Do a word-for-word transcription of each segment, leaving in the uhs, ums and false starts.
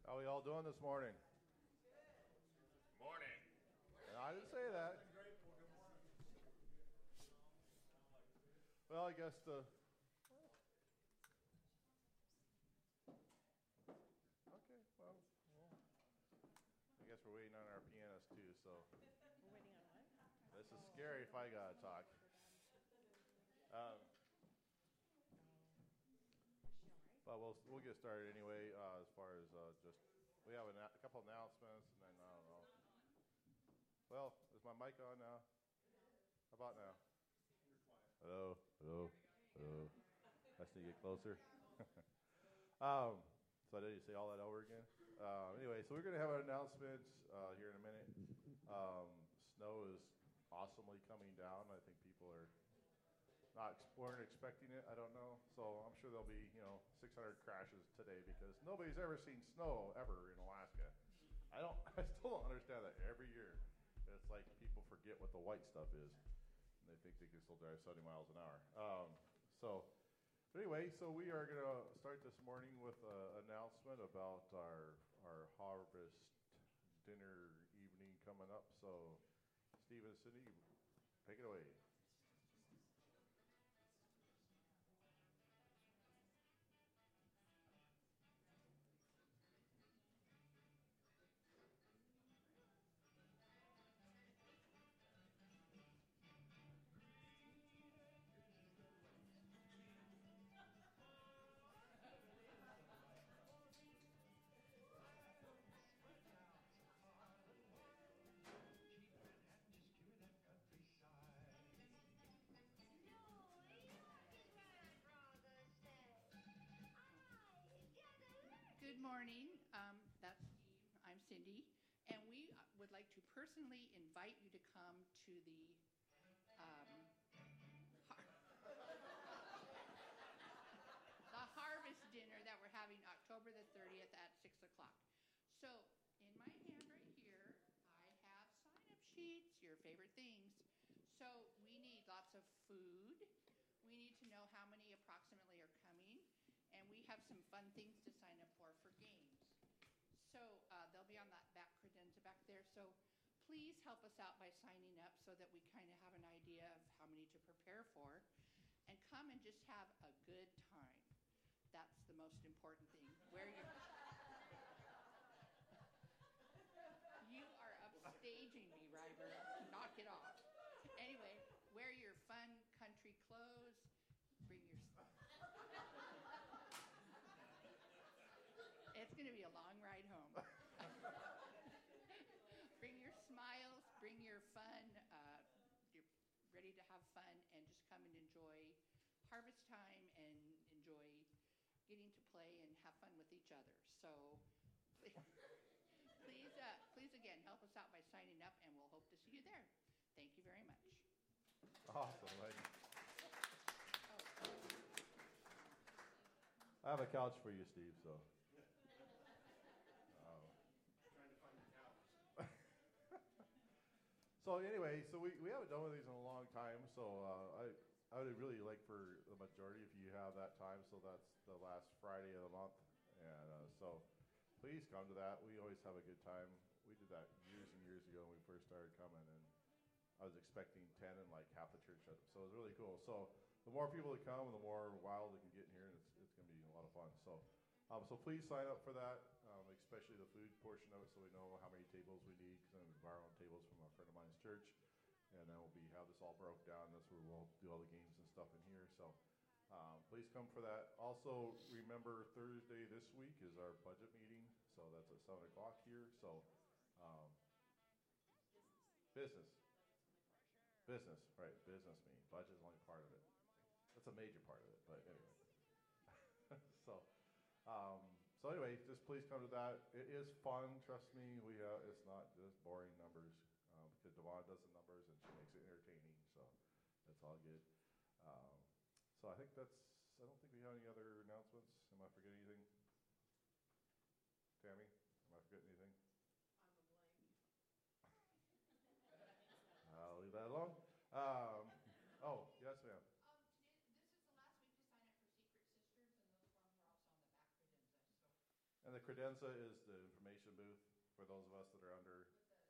How are we all doing this morning? Morning. And I didn't say that. Well, I guess the... Okay, well, well, I guess we're waiting on our pianist too, so... We're waiting on what? This is scary if I gotta talk. Um, but we'll we'll get started anyway. Uh, as far as uh, just we have a, na- a couple announcements, and then I don't know. Well, is my mic on now? How about now? Hello, hello, hello. I just need to get closer. um, so I did you say all that over again? Uh, anyway, so we're going to have an announcement uh, here in a minute. Um, snow is awesomely coming down. I think people are not weren't expecting it. I don't know. So I'm sure there'll be you know six hundred crashes today because nobody's ever seen snow ever in Alaska. I don't. I still don't understand that every year. It's like people forget what the white stuff is, and they think they can still drive seventy miles an hour. Um, so, but anyway, so we are going to start this morning with an announcement about our our harvest dinner evening coming up. So, Steve and Cindy, take it away. Good morning. Um, that's Steve. I'm Cindy. And we would like to personally invite you to come to the um, har- the harvest dinner that we're having October the thirtieth at six o'clock. So in my hand right here, I have sign-up sheets, your favorite things. So we need lots of food. We need to know how many approximately are coming. And we have some fun things to sign up for for games. So uh, they'll be on that back credenza back there. So please help us out by signing up so that we kind of have an idea of how many to prepare for. And come and just have a good time. That's the most important thing. Wear your... You are upstaging me, Ryber. Knock it off. Anyway, wear your fun country clothes. Bring your... It's going to be a long ride home. Bring your smiles, bring your fun. Uh, you're ready to have fun and just come and enjoy harvest time and enjoy getting to play and have fun with each other. So please, uh, please again, help us out by signing up, and we'll hope to see you there. Thank you very much. Awesome. Right? I have a couch for you, Steve, so. Um, Trying to find the couch. so anyway, so we, we haven't done one of these in a long time, so uh, I I would really like for the majority if you have that time, so that's the last Friday of the month, and uh, so please come to that. We always have a good time. We did that years and years ago when we first started coming, and I was expecting ten and like half the church shut up, so it was really cool. So the more people that come, the more wild they can get in here, and it's, it's going to be a lot of fun. So um, so please sign up for that, um, especially the food portion of it, so we know how many tables we need, because I'm going to borrow tables from a friend of mine's church, and then we'll be have this all broke down. That's where we'll do all the games and stuff in here. So um, please come for that. Also, remember Thursday this week is our budget meeting, so that's at seven o'clock here. So um, business. Business, right, business meeting. Budget is only part of it. That's a major part of it, but anyway. so, um, so anyway, just please come to that. It is fun, trust me. We have, it's not just boring numbers, um, because Devon does the numbers and she makes it entertaining, so that's all good. Um, so I think that's, I don't think we have any other announcements. Am I forgetting anything? Tammy, am I forgetting anything? I'm a blank. I'll leave that alone. Um, oh, yes, ma'am. Um, today, this is the last week to sign up for Secret Sisters, and those forms are also on the back credenza. So. And the credenza is the information booth for those of us that are under.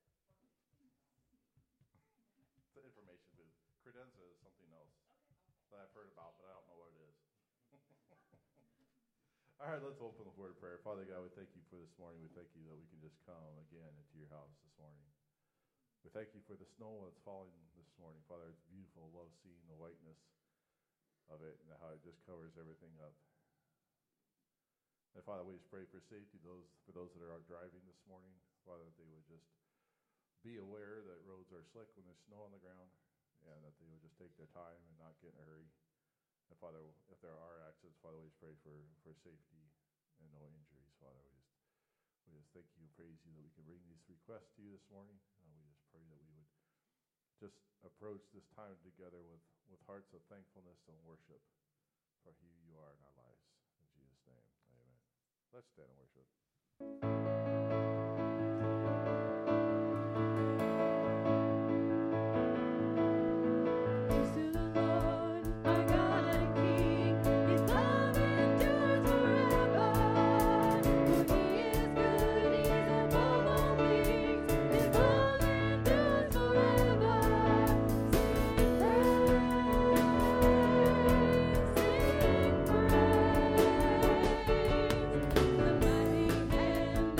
It's an information booth. Credenza is something else that I've heard about, but I don't know what it is. All right, let's open the word of prayer. Father God, we thank you for this morning. We thank you that we can just come again into your house this morning. We thank you for the snow that's falling this morning. Father, it's beautiful. I love seeing the whiteness of it and how it just covers everything up. And Father, we just pray for safety those for those that are out driving this morning. Father, that they would just be aware that roads are slick when there's snow on the ground, and that they would just take their time and not get in a hurry. And Father, if there are accidents, Father, we just pray for, for safety and no injuries. Father, we just we just thank you and praise you that we can bring these requests to you this morning. Uh, we just pray that we would just approach this time together with, with hearts of thankfulness and worship for who you are in our lives. In Jesus' name, amen. Let's stand and worship. The mighty hand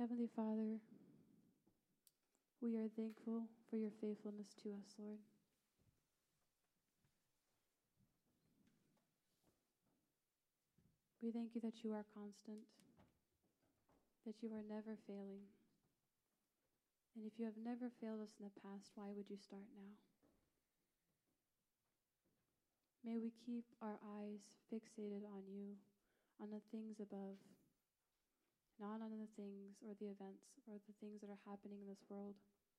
Heavenly Father, we are thankful for your faithfulness to us, Lord. We thank you that you are constant, that you are never failing. And if you have never failed us in the past, why would you start now? May we keep our eyes fixated on you, on the things above, not on the things or the events or the things that are happening in this world.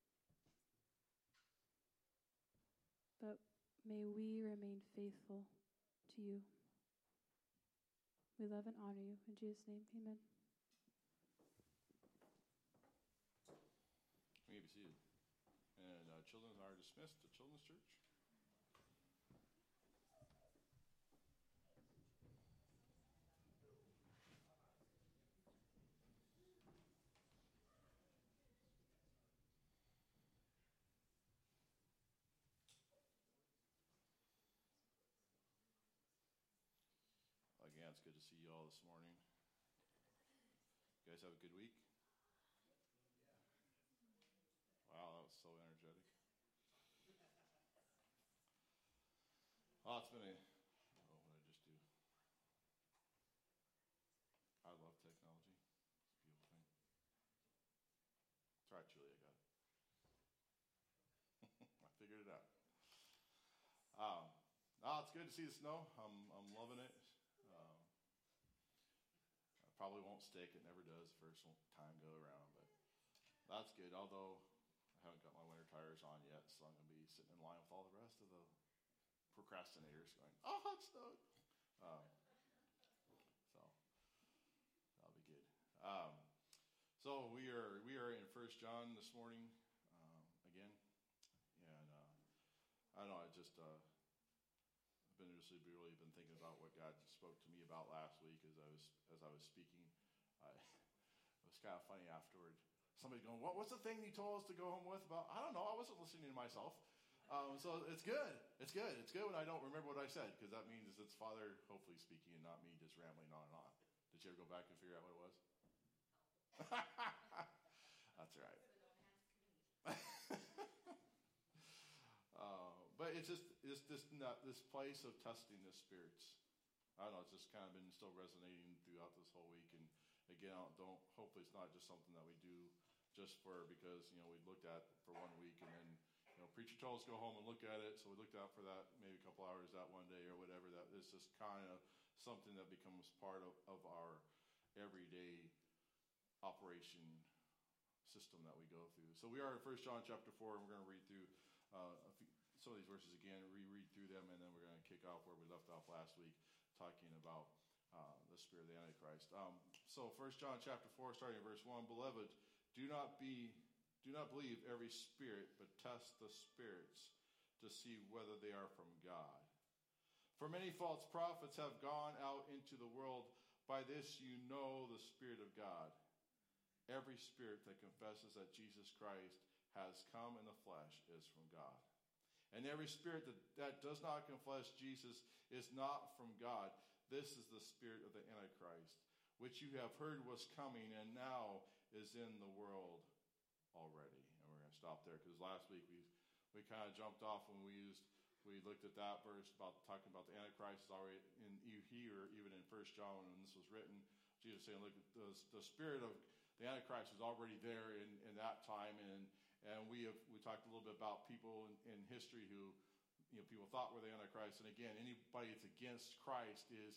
But may we remain faithful to you. We love and honor you. In Jesus' name, amen. You may be seated. And uh, children are dismissed to Children's Church. Again, it's good to see you all this morning. You guys have a good week? Wow, that was so energetic. Oh, it's been a, oh, what did I just do? I love technology. It's a beautiful thing. It's all right, Julie, I got it. I figured it out. Um, oh, it's good to see the snow. I'm, I'm loving it. Um, I probably won't stick. It never does the first time go around, but that's good. Although I haven't got my winter tires on yet, so I'm going to be sitting in line with all the rest of the procrastinators going, oh, it snowed. Um, so that'll be good. Um, so we are we are in First John this morning um, again, and uh, I don't know. I just uh, I've been just really been thinking about what God spoke to me about last week as I was as I was speaking. I, it was kind of funny afterward. Somebody going, what, what's the thing you told us to go home with about? I don't know. I wasn't listening to myself. Um, so it's good. It's good. It's good when I don't remember what I said, because that means it's Father hopefully speaking and not me just rambling on and on. Did you ever go back and figure out what it was? That's right. uh, but it's just it's this not, this place of testing the spirits. I don't know. It's just kind of been still resonating throughout this whole week. And again, I don't, don't hopefully it's not just something that we do just for because you know we looked at for one week and then. You know, preacher told us to go home and look at it, so we looked out for that maybe a couple hours that one day or whatever. That is just kind of something that becomes part of, of our everyday operation system that we go through. So we are in First John chapter four, and we're going to read through uh, a few, some of these verses again, reread through them, and then we're going to kick off where we left off last week, talking about uh, the spirit of the Antichrist. Um, so First John chapter four, starting in verse one, Beloved, do not be Do not believe every spirit, but test the spirits to see whether they are from God. For many false prophets have gone out into the world. By this you know the Spirit of God. Every spirit that confesses that Jesus Christ has come in the flesh is from God. And every spirit that, that does not confess Jesus is not from God. This is the spirit of the Antichrist, which you have heard was coming and now is in the world already. And we're going to stop there because last week we we kind of jumped off when we used we looked at that verse about talking about the Antichrist is already in here, even in First John when this was written. Jesus saying, look, the, the spirit of the Antichrist was already there in, in that time, and and we have we talked a little bit about people in, in history who you know people thought were the Antichrist, and again, anybody that's against Christ is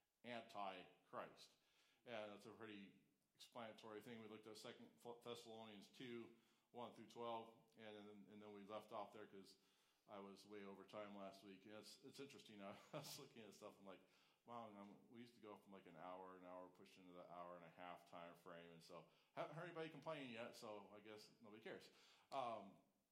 anti-Christ, and that's a pretty explanatory thing. We looked at Second Thessalonians two, one through twelve, and then, and then we left off there because I was way over time last week. And it's it's interesting. I was looking at stuff and like, wow, I'm, we used to go from like an hour, an hour, pushed into the hour and a half time frame, and so haven't heard anybody complaining yet. So I guess nobody cares. Um,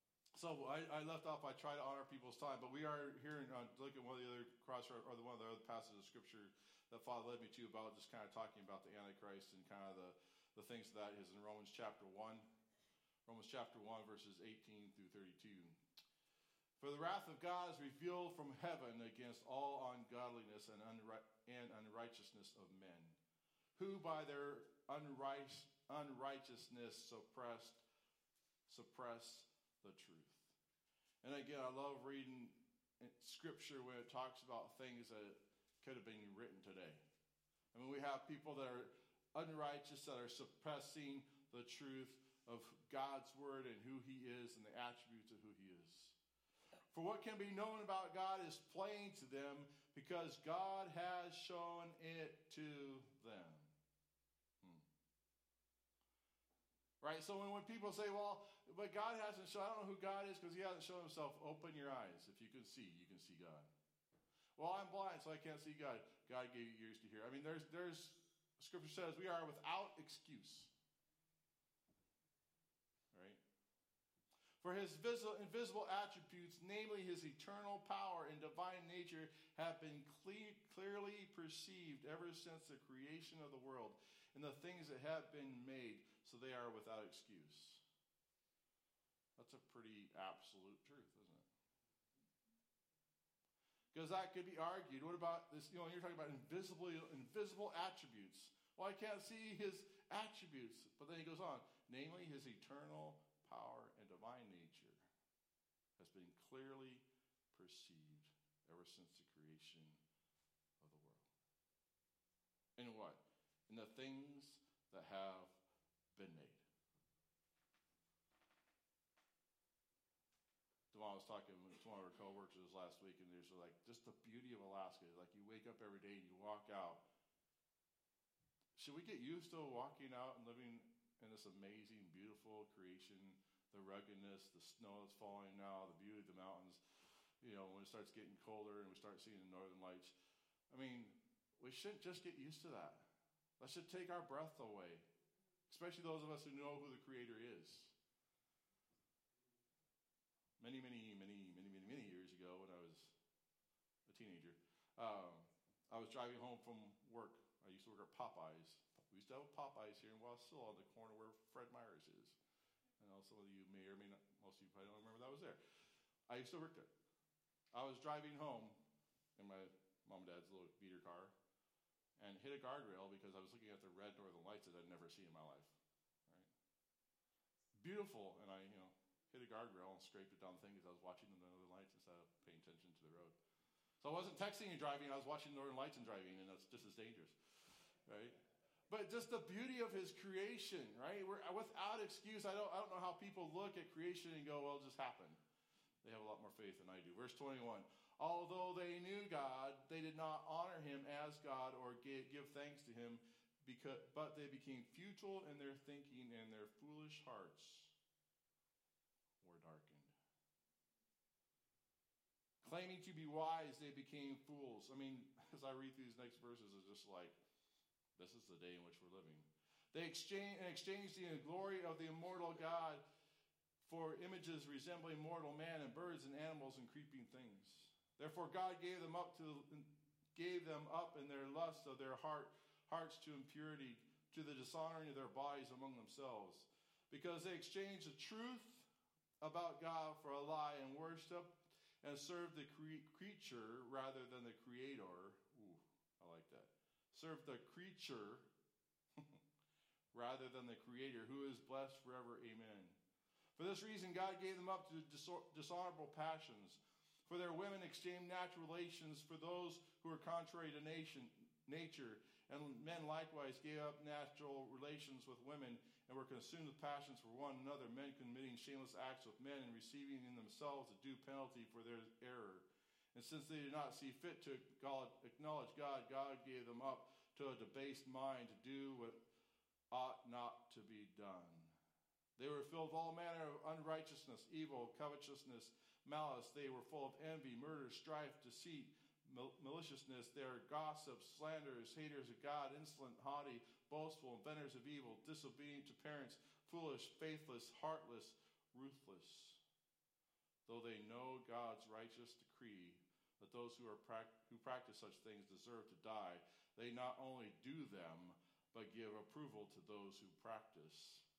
so I, I left off. I try to honor people's time, but we are here and uh, look at one of the other cross or the one of the other passages of scripture that Father led me to about just kind of talking about the Antichrist and kind of the, the things that is in Romans chapter one. Romans chapter one, verses eighteen through thirty-two. For the wrath of God is revealed from heaven against all ungodliness and, unri- and unrighteousness of men, who by their unright- unrighteousness suppressed, suppress the truth. And again, I love reading Scripture when it talks about things that could have been written today. I mean, we have people that are unrighteous, that are suppressing the truth of God's word and who he is and the attributes of who he is. For what can be known about God is plain to them because God has shown it to them. Hmm. Right? So when, when people say, well, but God hasn't shown, I don't know who God is because he hasn't shown himself. Open your eyes. If you can see, you can see God. Well, I'm blind, so I can't see God. God gave you ears to hear. I mean, there's, there's, Scripture says we are without excuse. Right? For his visible, invisible attributes, namely his eternal power and divine nature, have been cle- clearly perceived ever since the creation of the world and the things that have been made, so they are without excuse. That's a pretty absolute truth, isn't it? Because that could be argued. What about this? You know, you're talking about invisible, invisible attributes. Well, I can't see his attributes. But then he goes on. Namely, his eternal power and divine nature has been clearly perceived ever since the creation of the world. In what? In the things that have been made. I was talking to one of our coworkers last week, and there's like just the beauty of Alaska. Like you wake up every day and you walk out. Should we get used to walking out and living in this amazing, beautiful creation? The ruggedness, the snow that's falling now, the beauty of the mountains. You know, when it starts getting colder and we start seeing the northern lights. I mean, we shouldn't just get used to that. That should take our breath away, especially those of us who know who the Creator is. Many, many, many, many, many, many years ago when I was a teenager, um, I was driving home from work. I used to work at Popeyes. We used to have a Popeyes here in Wasilla on the corner where Fred Meyer's is. I know some of you may or may not, most of you probably don't remember that was there. I used to work there. I was driving home in my mom and dad's little beater car and hit a guardrail because I was looking at the red northern lights that I'd never seen in my life. Right? Beautiful, and I, you know, hit a guardrail and scraped it down the thing because I was watching the northern lights instead of paying attention to the road. So I wasn't texting and driving, I was watching northern lights and driving, and that's just as dangerous, right? But just the beauty of his creation, right? We're without excuse. I don't, I don't know how people look at creation and go, well, it just happened. They have a lot more faith than I do. Verse twenty-one, although they knew God, they did not honor him as God or give, give thanks to him, because, but they became futile in their thinking, and their foolish hearts were darkened. Claiming to be wise, they became fools. I mean, as I read through these next verses, it's just like, this is the day in which we're living. They exchange, exchanged the glory of the immortal God for images resembling mortal man and birds and animals and creeping things. Therefore God gave them up to gave them up in their lust of their heart hearts to impurity, to the dishonoring of their bodies among themselves, because they exchanged the truth about God for a lie and worshiped and served the cre- creature rather than the Creator. Ooh, I like that. Served the creature rather than the Creator, who is blessed forever. Amen. For this reason, God gave them up to dis- dishonorable passions. For their women exchanged natural relations for those who were contrary to nation, nature. And men likewise gave up natural relations with women and were consumed with passions for one another, men committing shameless acts with men and receiving in themselves a due penalty for their error. And since they did not see fit to acknowledge God, God gave them up to a debased mind to do what ought not to be done. They were filled with all manner of unrighteousness, evil, covetousness, malice. They were full of envy, murder, strife, deceit, mal- maliciousness. They are gossips, slanderers, haters of God, insolent, haughty, boastful, inventors of evil, disobedient to parents, foolish, faithless, heartless, ruthless. Though they know God's righteous decree that those who are prac- who practice such things deserve to die, they not only do them, but give approval to those who practice them.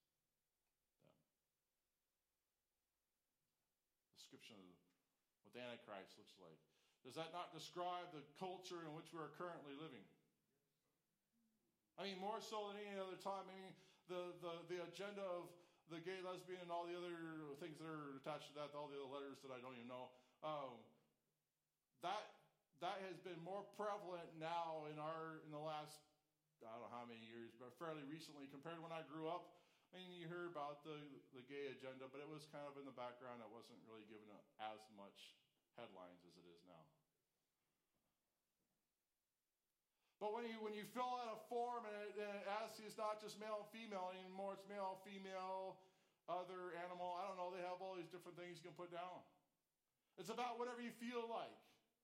Description of what the Antichrist looks like. Does that not describe the culture in which we are currently living? I mean, more so than any other time. I mean, the, the, the agenda of the gay, lesbian, and all the other things that are attached to that, all the other letters that I don't even know, um, that that has been more prevalent now in our in the last, I don't know how many years, but fairly recently compared to when I grew up. I mean, you heard about the, the gay agenda, but it was kind of in the background. It wasn't really given a, as much headlines as it is now. But when you when you fill out a form and it, and it asks you, it's not just male and female anymore, it's male, female, other, animal, I don't know, they have all these different things you can put down. It's about whatever you feel like.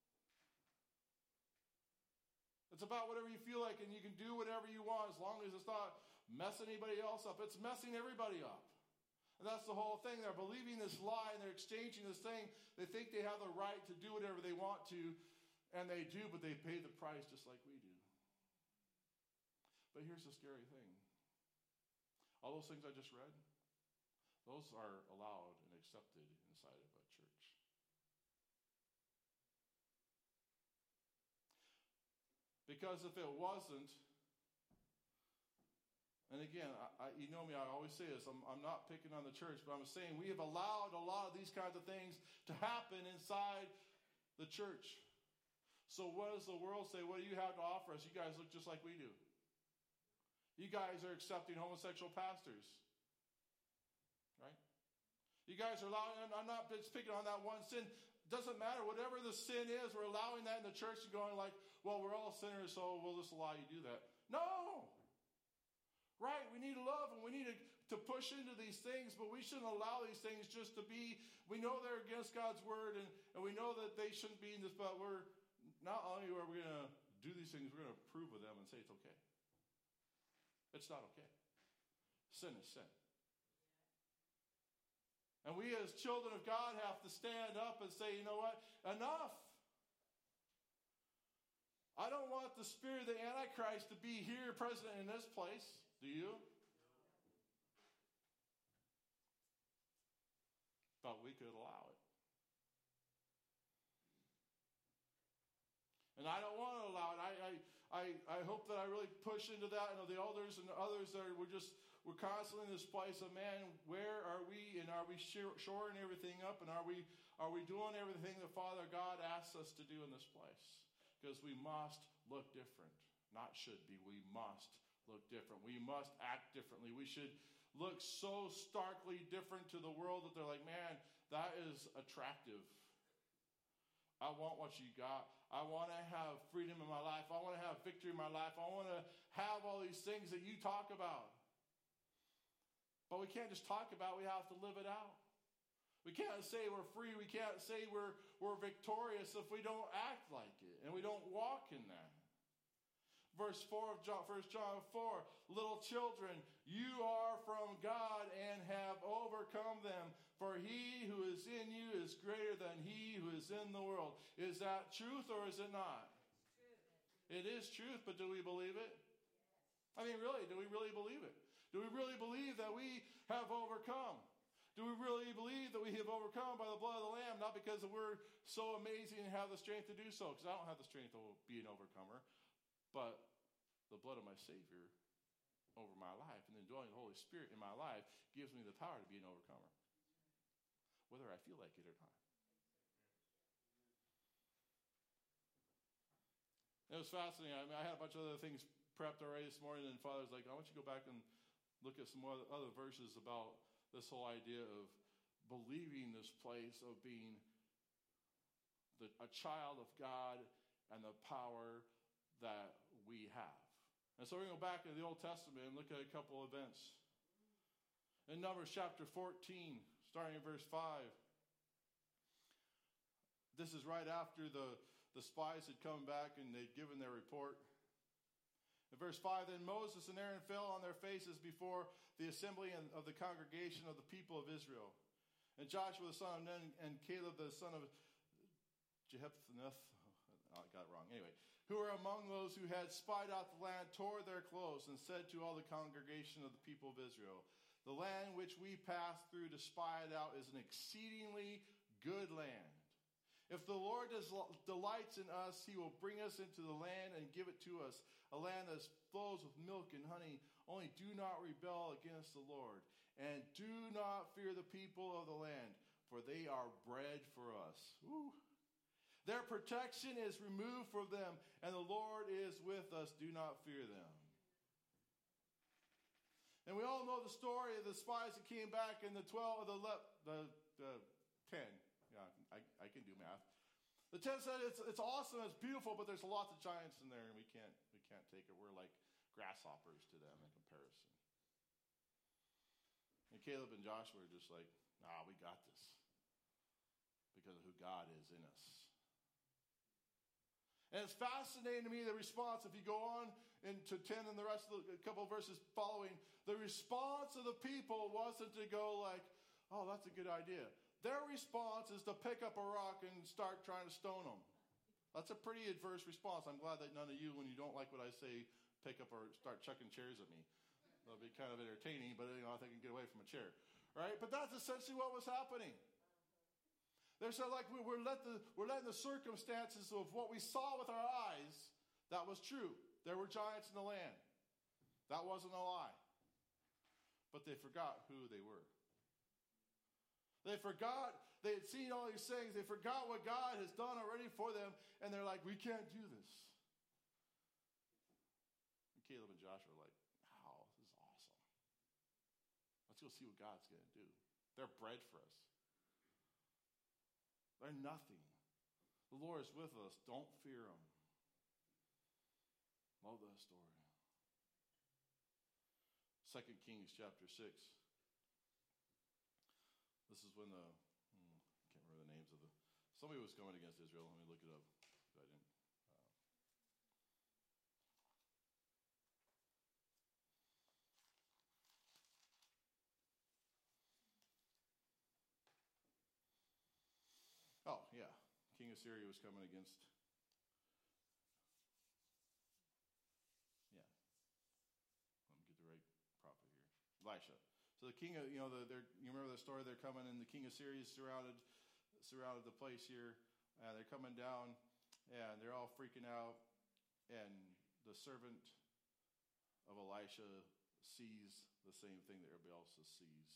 It's about whatever you feel like, and you can do whatever you want as long as it's not messing anybody else up. It's messing everybody up. And that's the whole thing. They're believing this lie, and they're exchanging this thing. They think they have the right to do whatever they want to, and they do, but they pay the price just like we do. But here's the scary thing. All those things I just read, those are allowed and accepted inside of a church. Because if it wasn't, and again, I, I, you know me, I always say this, I'm, I'm not picking on the church, but I'm saying we have allowed a lot of these kinds of things to happen inside the church. So what does the world say? What do you have to offer us? You guys look just like we do. You guys are accepting homosexual pastors. Right? You guys are allowing, I'm not just picking on that one sin. Doesn't matter. Whatever the sin is, we're allowing that in the church and going like, well, we're all sinners, so we'll just allow you to do that. No! Right? We need love and we need to, to push into these things, but we shouldn't allow these things just to be, we know they're against God's word and, and we know that they shouldn't be in this, but we're, not only are we going to do these things, we're going to approve of them and say it's okay. It's not okay. Sin is sin. And we as children of God have to stand up and say, you know what? Enough. I don't want the spirit of the Antichrist to be here present in this place. Do you? But we could allow it. And I don't want to allow it. I, I, I, I hope that I really push into that. And the elders and the others that are, we're just, we're constantly in this place of, man, where are we? And are we shoring everything up? And are we, are we doing everything that Father God asks us to do in this place? Because we must look different. Not should be. We must look different. We must act differently. We should look so starkly different to the world that they're like, man, that is attractive. I want what you got. I want to have freedom in my life. I want to have victory in my life. I want to have all these things that you talk about. But we can't just talk about it. We have to live it out. We can't say we're free. We can't say we're, we're victorious if we don't act like it and we don't walk in that. Verse four of John, First John four, little children, you are from God and have overcome them. For he who is in you is greater than he who is in the world. Is that truth or is it not? It is truth, but do we believe it? I mean, really, do we really believe it? Do we really believe that we have overcome? Do we really believe that we have overcome by the blood of the Lamb? Not because we're so amazing and have the strength to do so, because I don't have the strength to be an overcomer, but the blood of my Savior over my life and the indwelling of the Holy Spirit in my life gives me the power to be an overcomer, whether I feel like it or not. It was fascinating. I mean, I had a bunch of other things prepped already this morning, and Father's like, I want you to go back and look at some other, other verses about this whole idea of believing this place of being the, a child of God and the power that we have. And so we're going to go back into the Old Testament and look at a couple events. In Numbers chapter fourteen, starting in verse five, this is right after the, the spies had come back and they'd given their report. In verse five, then Moses and Aaron fell on their faces before the assembly and of the congregation of the people of Israel. And Joshua the son of Nun and Caleb the son of Jephthah, oh, I got it wrong. Anyway, who were among those who had spied out the land, tore their clothes and said to all the congregation of the people of Israel, the land which we passed through to spy it out is an exceedingly good land. If the Lord delights in us, he will bring us into the land and give it to us, a land that flows with milk and honey. Only do not rebel against the Lord. And do not fear the people of the land, for they are bread for us. Woo. Their protection is removed from them, and the Lord is with us. Do not fear them. And we all know the story of the spies that came back in the twelve, the the, the ten. Yeah, I, I can do math. The ten said it's it's awesome, it's beautiful, but there's lots of giants in there, and we can't we can't take it. We're like grasshoppers to them in comparison. And Caleb and Joshua are just like, nah, we got this. Because of who God is in us. And it's fascinating to me, the response, if you go on into ten and the rest of the a couple of verses following, the response of the people wasn't to go like, oh, that's a good idea. Their response is to pick up a rock and start trying to stone them. That's a pretty adverse response. I'm glad that none of you, when you don't like what I say, pick up or start chucking chairs at me. That'll be kind of entertaining, but you know, I think I can get away from a chair. Right? But that's essentially what was happening. They're so like we're, let the, we're letting the circumstances of what we saw with our eyes, that was true. There were giants in the land. That wasn't a lie. But they forgot who they were. They forgot, they had seen all these things. They forgot what God has done already for them. And they're like, we can't do this. And Caleb and Joshua are like, wow, this is awesome. Let's go see what God's going to do. They're bread for us. They're nothing. The Lord is with us. Don't fear them. Love that story. Second Kings chapter six. This is when the, hmm, I can't remember the names of the, somebody was going against Israel. Let me look it up. I didn't. Uh, oh, yeah. King of Syria was coming against, yeah. Let me get the right prophet here. Elisha. So the king of, you know, the, you remember the story? They're coming, and the king of Syria is surrounded, surrounded the place here. And they're coming down, and they're all freaking out. And the servant of Elisha sees the same thing that everybody else sees.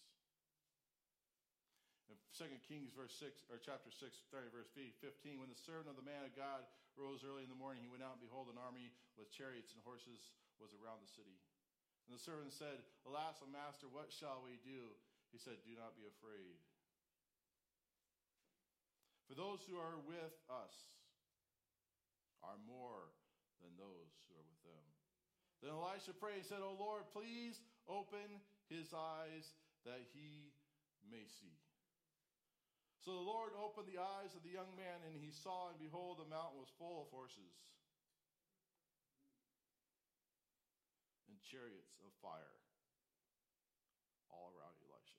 In Second Kings verse six, or chapter six, starting verse fifteen, when the servant of the man of God rose early in the morning, he went out, and behold, an army with chariots and horses was around the city. And the servant said, alas, O master, what shall we do? He said, do not be afraid. For those who are with us are more than those who are with them. Then Elisha prayed and said, O Lord, please open his eyes that he may see. So the Lord opened the eyes of the young man, and he saw, and behold, the mountain was full of horses and chariots of fire all around Elisha.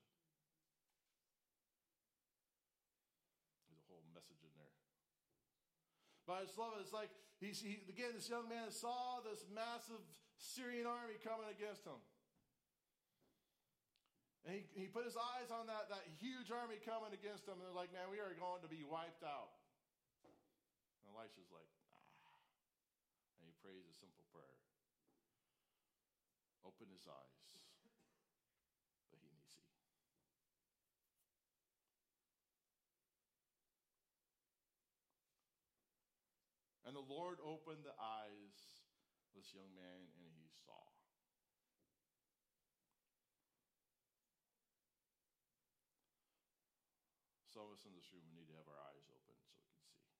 There's a whole message in there. But I just love it. It's like, he's, he, again, this young man saw this massive Syrian army coming against him. And he, he put his eyes on that, that huge army coming against him. And they're like, man, we are going to be wiped out. And Elisha's like, ah. And he prays a simple prayer. Open his eyes that he may see. And the Lord opened the eyes of this young man, and he saw. Some of us in this room, we need to have our eyes open so we can see.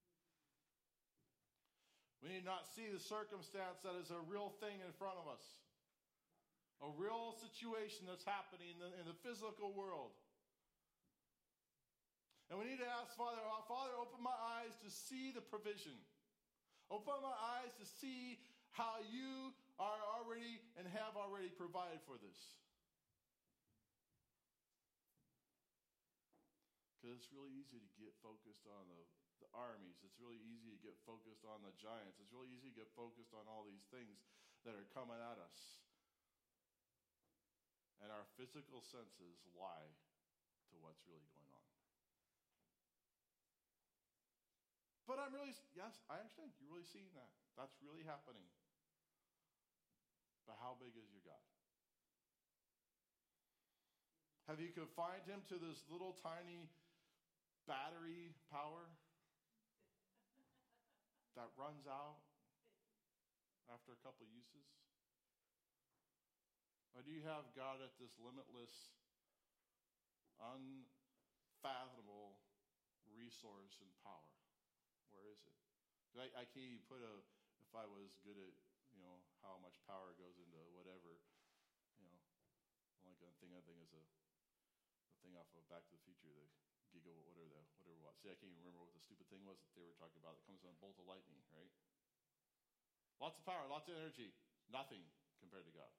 We need not see the circumstance that is a real thing in front of us. A real situation that's happening in the, in the physical world. And we need to ask Father, oh, Father, open my eyes to see the provision. Open my eyes to see how you are already and have already provided for this. Because it's really easy to get focused on the, the armies. It's really easy to get focused on the giants. It's really easy to get focused on all these things that are coming at us. And our physical senses lie to what's really going on. But I'm really, yes, I understand. You're really seeing that. That's really happening. But how big is your God? Have you confined him to this little tiny battery power that runs out after a couple uses? Or do you have God at this limitless, unfathomable resource and power? Where is it? I, I can't even put a, if I was good at, you know, how much power goes into whatever, you know, the only good thing I think is a, the thing off of Back to the Future, the gigawatt, whatever the, whatever what. See, I can't even remember what the stupid thing was that they were talking about. It comes on a bolt of lightning, right? Lots of power, lots of energy. Nothing compared to God.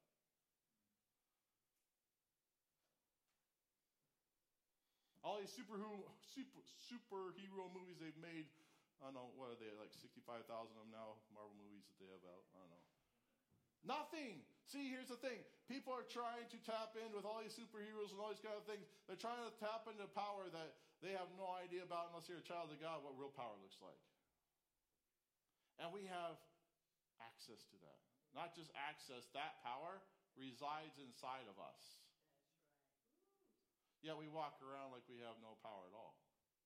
All these superhero, super, superhero movies they've made, I don't know, what are they, like sixty-five thousand of them now, Marvel movies that they have out? I don't know. Nothing! See, here's the thing. People are trying to tap in with all these superheroes and all these kind of things. They're trying to tap into power that they have no idea about unless you're a child of God, what real power looks like. And we have access to that. Not just access, that power resides inside of us. Yet we walk around like we have no power at all.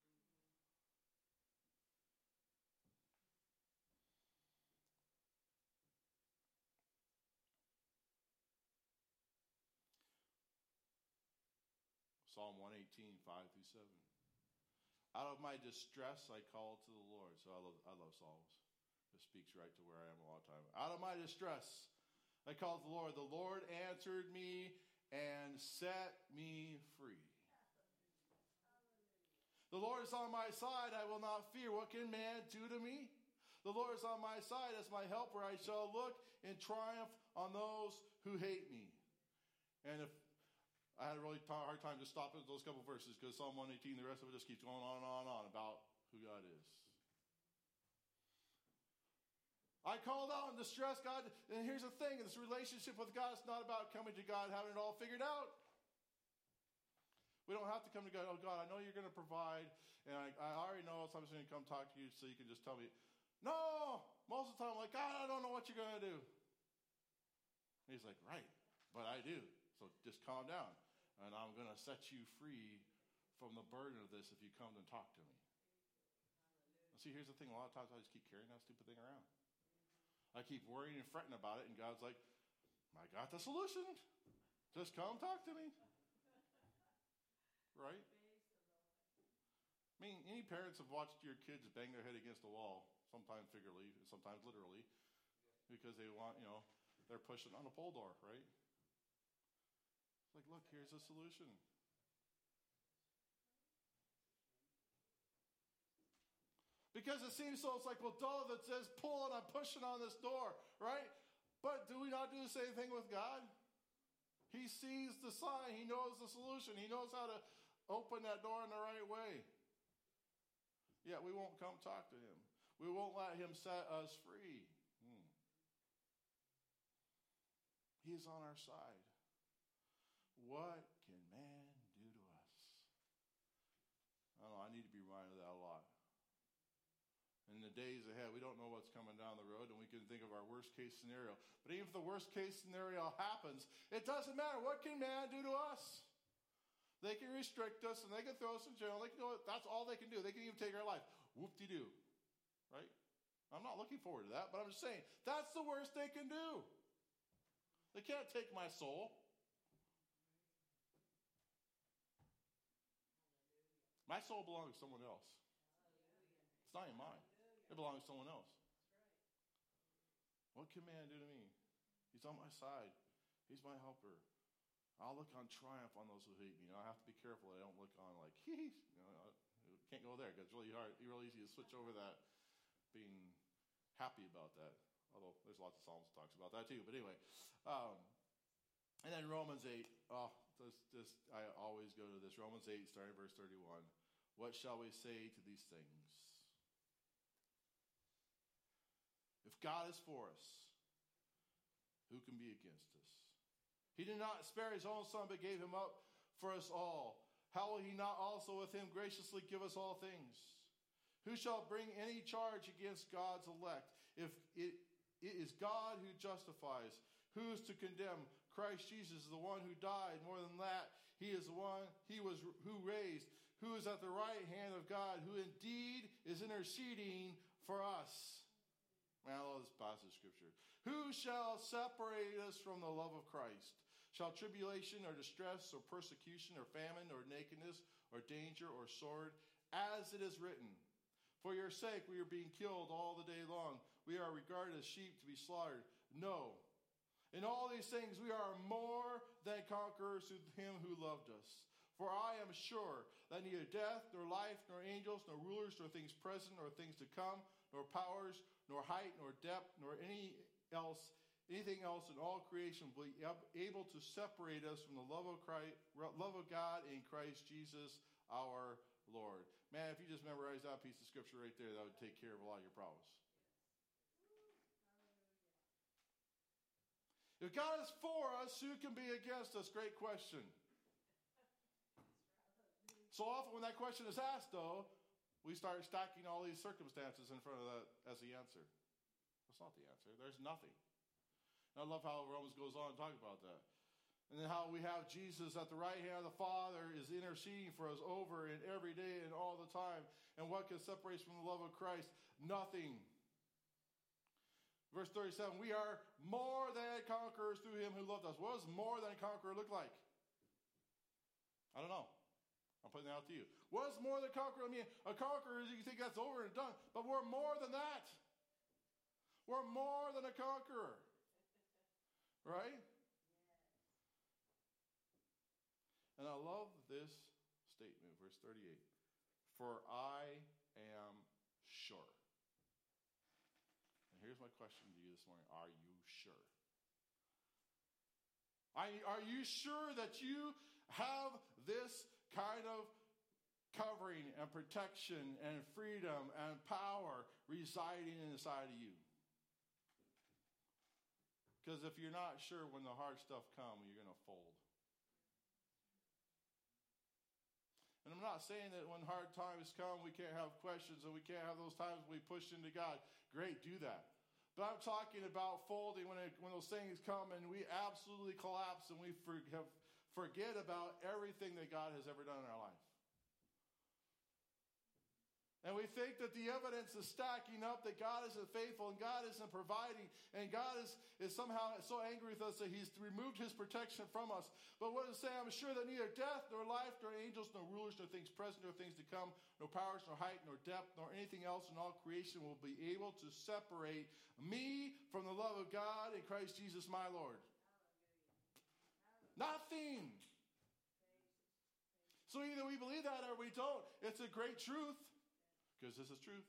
Psalm one eighteen, five through seven. Out of my distress I called to the Lord. So I love, I love Psalms. It speaks right to where I am a lot of time. Out of my distress I called to the Lord. The Lord answered me and set me free. The Lord is on my side, I will not fear. What can man do to me? The Lord is on my side as my helper. I shall look in triumph on those who hate me. And if I had a really t- hard time just stopping at those couple verses because Psalm one eighteen, the rest of it just keeps going on and on and on about who God is. I called out in distress, God, and here's the thing, this relationship with God is not about coming to God, having it all figured out. We don't have to come to God, oh God, I know you're going to provide, and I, I already know somebody's going to come talk to you so you can just tell me, no, most of the time I'm like, God, I don't know what you're going to do. And he's like, right, but I do, so just calm down, and I'm going to set you free from the burden of this if you come and talk to me. And see, here's the thing, a lot of times I just keep carrying that stupid thing around. I keep worrying and fretting about it, and God's like, I got the solution. Just come talk to me. Right? I mean, any parents have watched your kids bang their head against a wall, sometimes figuratively, sometimes literally, because they want, you know, they're pushing on a pole door, right? It's like, look, here's a solution. Because it seems so, it's like, well, duh, that says pull and I'm pushing on this door, right? But do we not do the same thing with God? He sees the sign. He knows the solution. He knows how to open that door in the right way. Yet we won't come talk to him. We won't let him set us free. Hmm. He is on our side. What can man do to us? I don't know. I need to be reminded of that a lot. In the days ahead, we don't know what's coming down the road, and we can think of our worst case scenario. But even if the worst case scenario happens, it doesn't matter. What can man do to us? They can restrict us, and they can throw us in jail. They can go, that's all they can do. They can even take our life. Whoop-de-doo. Right? I'm not looking forward to that, but I'm just saying, that's the worst they can do. They can't take my soul. My soul belongs to someone else. It's not even mine. It belongs to someone else. What can man do to me? He's on my side. He's my helper. I'll look on triumph on those who hate me. You know, I have to be careful that I don't look on like, hee hee. You know, I can't go there because it's really hard. It's really easy to switch over that, being happy about that. Although there's lots of Psalms that talks about that too. But anyway, um, and then Romans eight. Oh, this, this, I always go to this. Romans eight, starting verse thirty-one. What shall we say to these things? If God is for us, who can be against us? He did not spare his own son, but gave him up for us all. How will he not also with him graciously give us all things? Who shall bring any charge against God's elect? If it, it is God who justifies, Who is to condemn? Christ Jesus is the one who died. More than that, he is the one he was who raised, who is at the right hand of God, who indeed is interceding for us. Man, I love this passage of Scripture. Who shall separate us from the love of Christ? Shall tribulation or distress or persecution or famine or nakedness or danger or sword? As it is written, for your sake we are being killed all the day long. We are regarded as sheep to be slaughtered. No. In all these things we are more than conquerors through him who loved us. For I am sure that neither death, nor life, nor angels, nor rulers, nor things present, nor things to come, nor powers, nor height, nor depth, nor any else, anything else in all creation will be able to separate us from the love of Christ, love of God in Christ Jesus our Lord. Man, if you just memorize that piece of Scripture right there, that would take care of a lot of your problems. If God is for us, who can be against us? Great question. So often when that question is asked, though, we start stacking all these circumstances in front of that as the answer. That's not the answer. There's nothing. And I love how Romans goes on to talk about that. And then how we have Jesus at the right hand of the Father is interceding for us over and every day and all the time. And what can separate us from the love of Christ? Nothing. Verse thirty-seven, we are more than conquerors through him who loved us. What does more than a conqueror look like? I don't know. I'm putting that out to you. What does more than a conqueror? I mean, a conqueror, you think that's over and done. But we're more than that. We're more than a conqueror. Right? And I love this statement, verse thirty-eight. For I am sure. And here's my question to you this morning. Are you sure? Are you sure that you have this kind of covering and protection and freedom and power residing inside of you? Because if you're not sure, when the hard stuff comes, you're going to fold. And I'm not saying that when hard times come, we can't have questions and we can't have those times when we push into God. Great, do that. But I'm talking about folding when, it, when those things come and we absolutely collapse and we for, have, forget about everything that God has ever done in our life. And we think that the evidence is stacking up, that God isn't faithful and God isn't providing, and God is, is somehow so angry with us that he's removed his protection from us. But what does it say? I'm sure that neither death, nor life, nor angels, nor rulers, nor things present, nor things to come, nor powers, nor height, nor depth, nor anything else in all creation will be able to separate me from the love of God in Christ Jesus my Lord. Nothing. So either we believe that or we don't. It's a great truth. Because this is truth.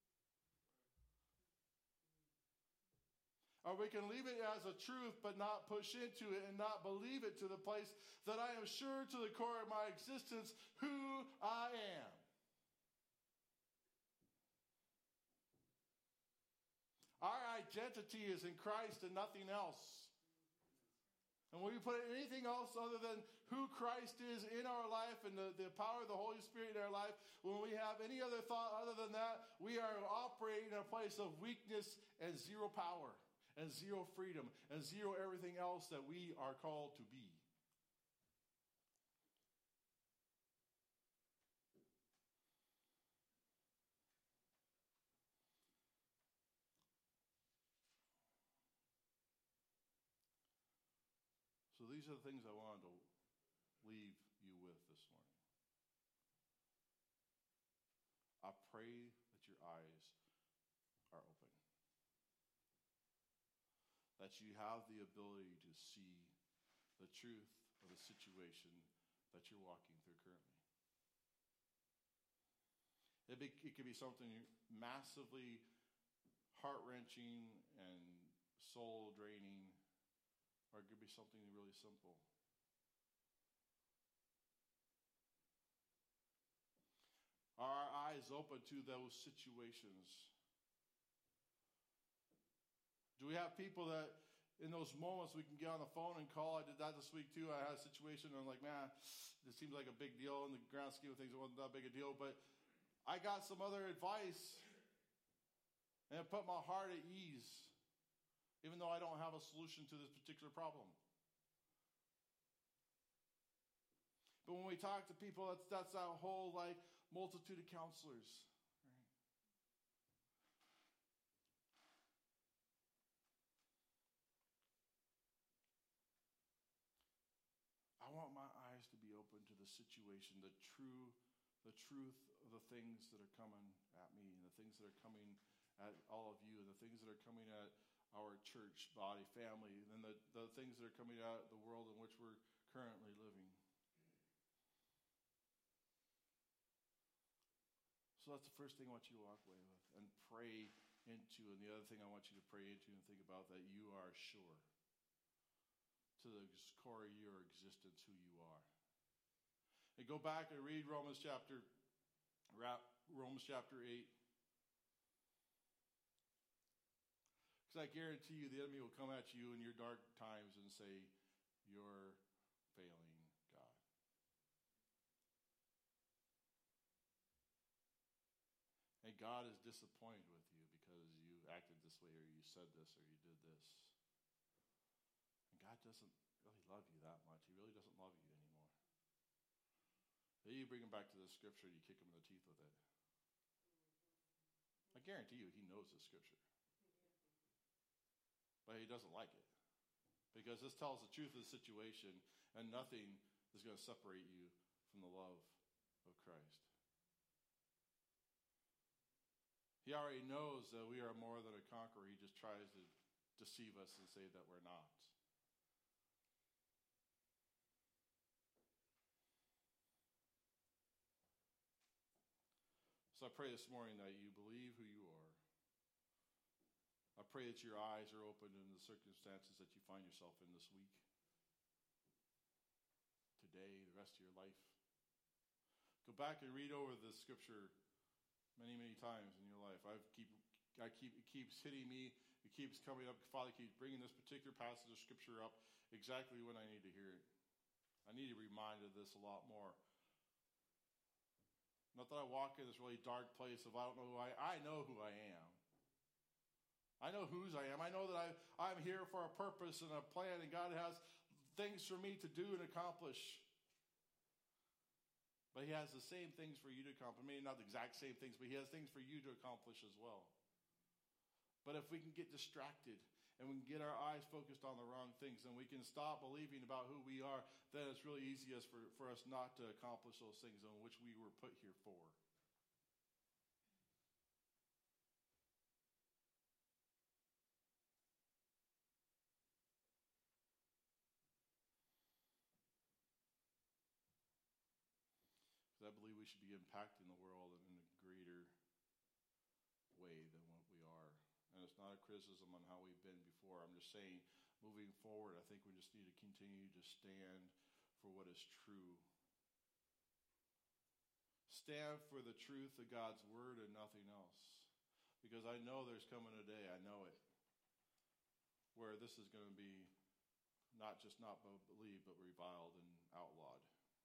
Or we can leave it as a truth but not push into it and not believe it to the place that I am sure to the core of my existence who I am. Our identity is in Christ and nothing else. And when we put anything else other than who Christ is in our life and the, the power of the Holy Spirit in our life, when we have any other thought other than that, we are operating in a place of weakness and zero power and zero freedom and zero everything else that we are called to be. So these are the things I wanted to leave you with this morning. I pray that your eyes are open. That you have the ability to see the truth of the situation that you're walking through currently. It, be, it could be something massively heart-wrenching and soul-draining, or it could be something really simple. Are our eyes open to those situations? Do we have people that in those moments we can get on the phone and call? I did that this week too. I had a situation and I'm like, man, this seems like a big deal. In the grand scheme of things, it wasn't that big a deal. But I got some other advice and it put my heart at ease. even though I don't have a solution to this particular problem. But when we talk to people, that's, that's that whole like multitude of counselors. Right? I want my eyes to be open to the situation, the true, the truth of the things that are coming at me, and the things that are coming at all of you, and the things that are coming at our church, body, family, and the, the things that are coming at the world in which we're currently living. So that's the first thing I want you to walk away with and pray into. And the other thing I want you to pray into and think about, that you are sure to the core of your existence who you are. And go back and read Romans chapter, Romans chapter eight. Because I guarantee you the enemy will come at you in your dark times and say, you're failing God. And God is disappointed with you because you acted this way, or you said this, or you did this. And God doesn't really love you that much. He really doesn't love you anymore. Then you bring him back to the scripture and you kick him in the teeth with it. I guarantee you he knows the scripture. But he doesn't like it. Because this tells the truth of the situation, and nothing is going to separate you from the love of Christ. He already knows that we are more than a conqueror. He just tries to deceive us and say that we're not. So I pray this morning that you believe who you are. I pray that your eyes are opened in the circumstances that you find yourself in this week, today, the rest of your life. Go back and read over the scripture many, many times in your life. I keep, I keep, it keeps hitting me. It keeps coming up. Father keeps bringing this particular passage of scripture up exactly when I need to hear it. I need to be reminded of this a lot more. Not that I walk in this really dark place of I don't know who I I know who I am. I know whose I am. I know that I, I'm here for a purpose and a plan, and God has things for me to do and accomplish. But he has the same things for you to accomplish. Maybe not the exact same things, but he has things for you to accomplish as well. But if we can get distracted and we can get our eyes focused on the wrong things, and we can stop believing about who we are, then it's really easy for, for us not to accomplish those things on which we were put here for. I believe we should be impacting the world in a greater way than what we are. And it's not a criticism on how we've been before. I'm just saying, moving forward, I think we just need to continue to stand for what is true. Stand for the truth of God's word and nothing else. Because I know there's coming a day, I know it, where this is going to be not just not believed, but reviled and outlawed.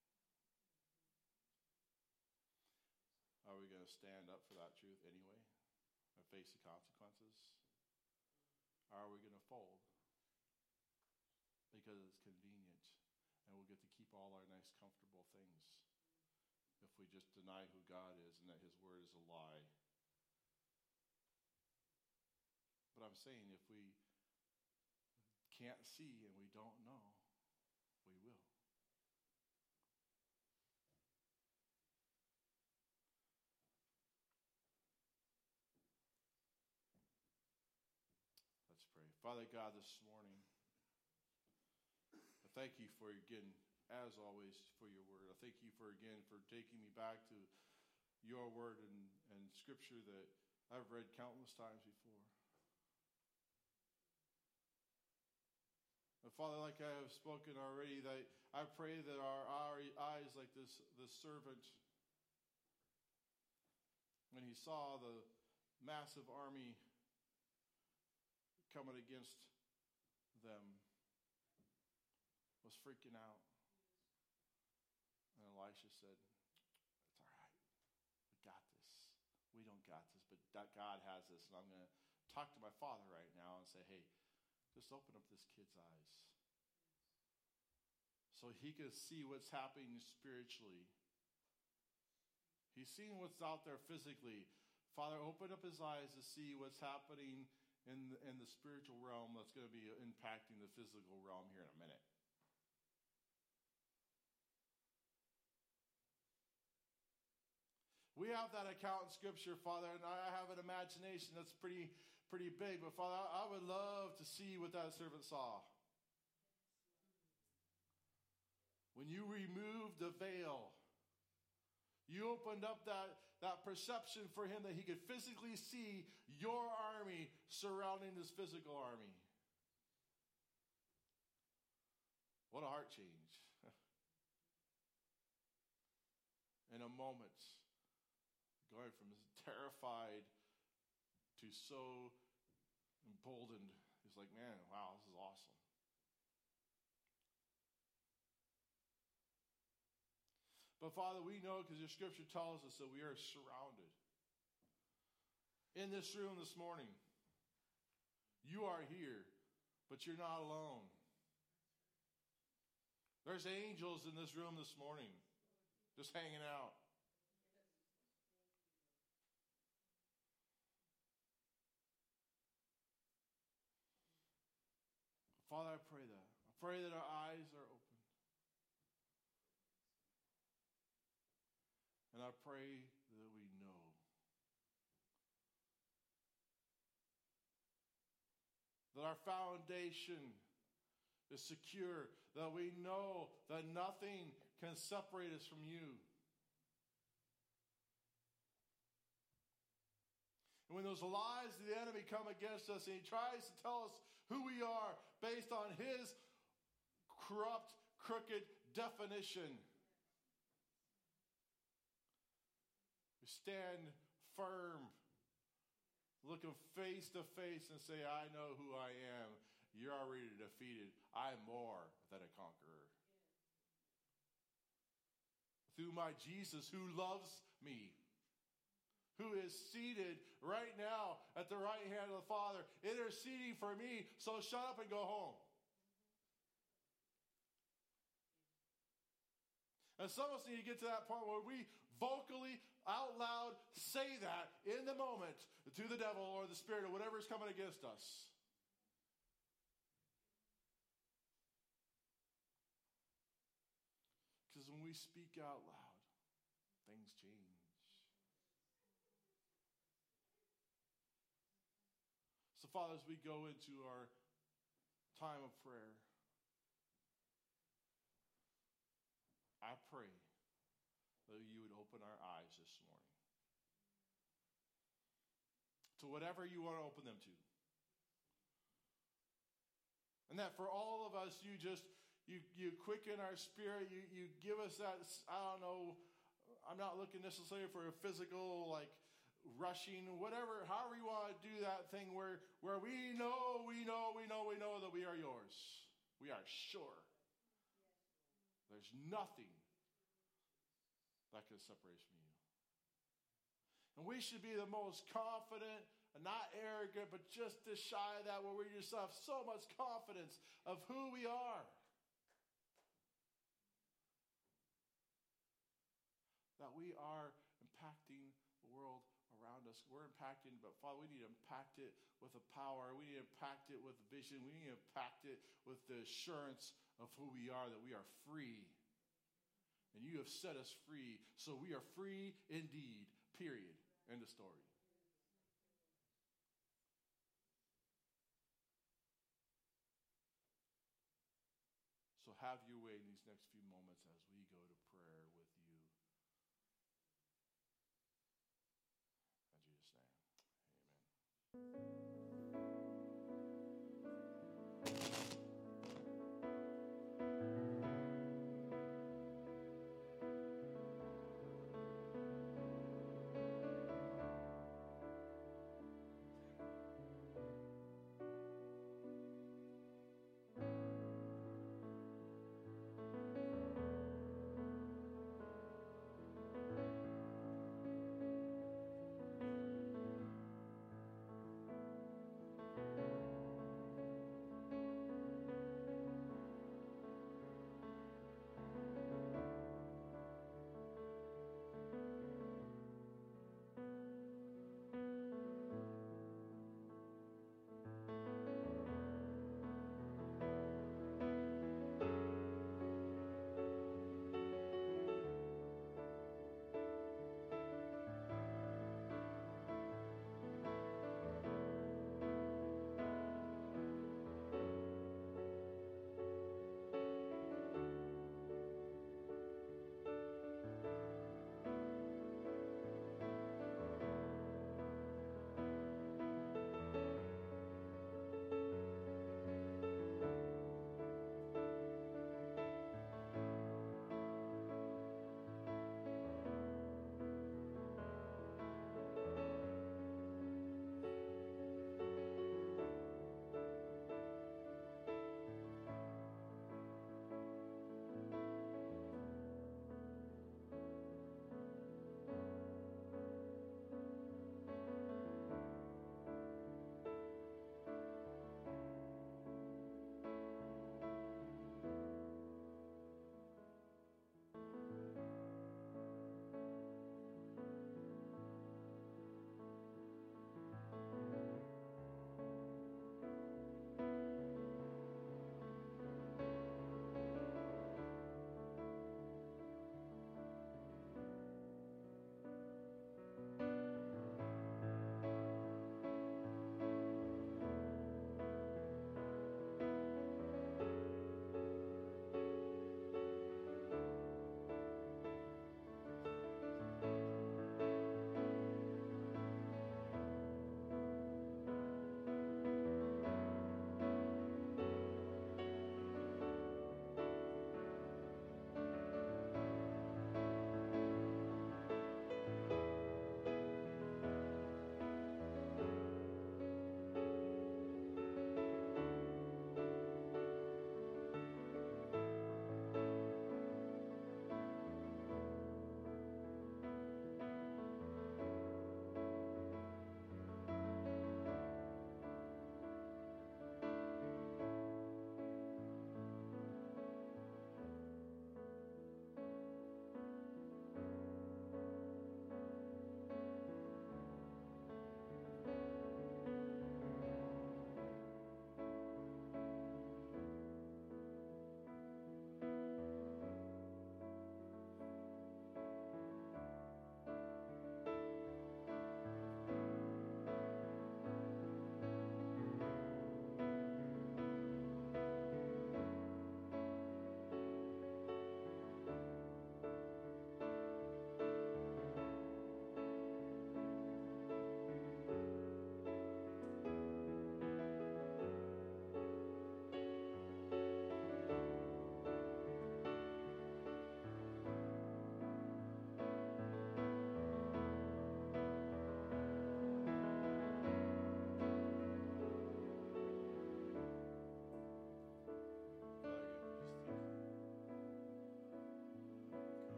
Are we going to stand up for that truth anyway and face the consequences? Or are we going to fold because it's convenient and we'll get to keep all our nice, comfortable things if we just deny who God is and that his word is a lie? But I'm saying if we can't see and we don't know, we will. Father God, this morning, I thank you for, again, as always, for your word. I thank you for, again, for taking me back to your word and, and scripture that I've read countless times before. And Father, like I have spoken already, that I pray that our, our eyes, like this, this servant, when he saw the massive army coming against them, was freaking out. And Elisha said, it's all right. We got this. We don't got this, but God has this. And I'm going to talk to my father right now and say, hey, Just open up this kid's eyes so he can see what's happening spiritually. He's seeing what's out there physically. Father, open up his eyes to see what's happening in the, in the spiritual realm that's going to be impacting the physical realm here in a minute. We have that account in Scripture, Father, and I have an imagination that's pretty, pretty big. But, Father, I would love to see what that servant saw. When you removed the veil, you opened up that, that perception for him that he could physically see your army surrounding his physical army. What a heart change. In a moment, going from terrified to so emboldened. He's like, man, wow, this is awesome. But Father, we know because your scripture tells us that we are surrounded. In this room this morning, you are here, but you're not alone. There's angels in this room this morning, just hanging out. Father, I pray that. I pray that our eyes are open. And I pray that we know that our foundation is secure, that we know that nothing can separate us from you. And when those lies of the enemy come against us and he tries to tell us who we are based on his corrupt, crooked definition, we stand firm, looking face to face and say, I know who I am. You're already defeated. I'm more than a conqueror. Through my Jesus who loves me, who is seated right now at the right hand of the Father, interceding for me, so shut up and go home. And some of us need to get to that point where we vocally, out loud, say that in the moment to the devil or the spirit or whatever is coming against us. Because when we speak out loud, things change. So, Father, as we go into our time of prayer, I pray that you would open our eyes this morning to whatever you want to open them to. And that for all of us, you just, you, you quicken our spirit, you, you give us that, I don't know, I'm not looking necessarily for a physical, like, rushing, whatever, however you want to do that thing where, where we know, we know, we know, we know that we are yours. We are sure. There's nothing that can separate us from you. And we should be the most confident, and not arrogant, but just as shy of that, where we just have so much confidence of who we are. That we are impacting the world around us. We're impacting, but Father, we need to impact it with the power. We need to impact it with vision. We need to impact it with the assurance of who we are, that we are free. And you have set us free. So we are free indeed. Period. End of story. So have your way in these next few moments as we go to prayer with you. In Jesus' name, amen.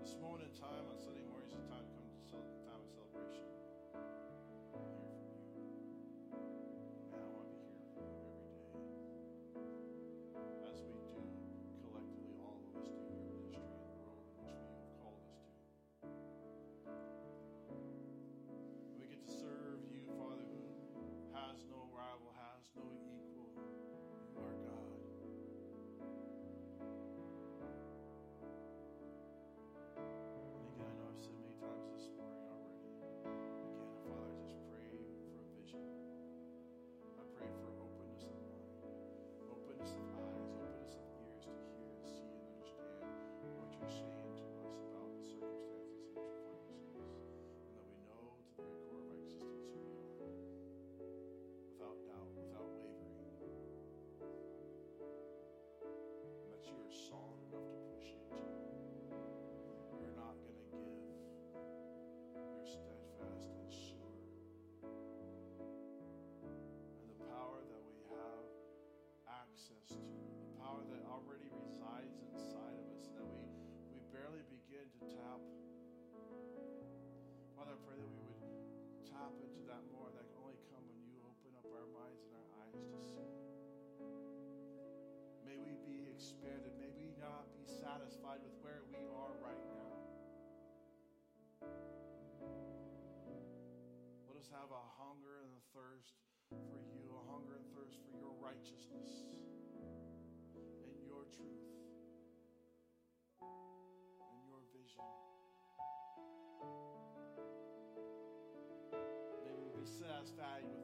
This moment in time on Sunday morning is a time to come to cel- time of celebration. I want to hear from you. Man, I want to be here for you every day. As we do collectively, all of us do your ministry in the world in which we have called us to. We get to serve you, Father, who has no rival, has no equal. You are God. And again, I know I've said many times this morning already. Again, Father, I just pray for a vision. I pray for openness of mind, openness of eyes, openness of ears to hear and see and understand what you're saying to us about the circumstances in which we find ourselves. And that we know to the very core of our existence who we are, without doubt, without wavering. And that you are solid enough to push into. You're not going to give. You're steadfast and sure. And the power that we have access to, the power that already resides inside of us, that we, we barely begin to tap. Father, I pray that we would tap into that more. That can only come when you open up our minds and our eyes to see. May we be expanded. May we not be satisfied with where we are right now. Let us have a hunger and a thirst for you, a hunger and thirst for your righteousness and your truth and your vision. May we be satisfied with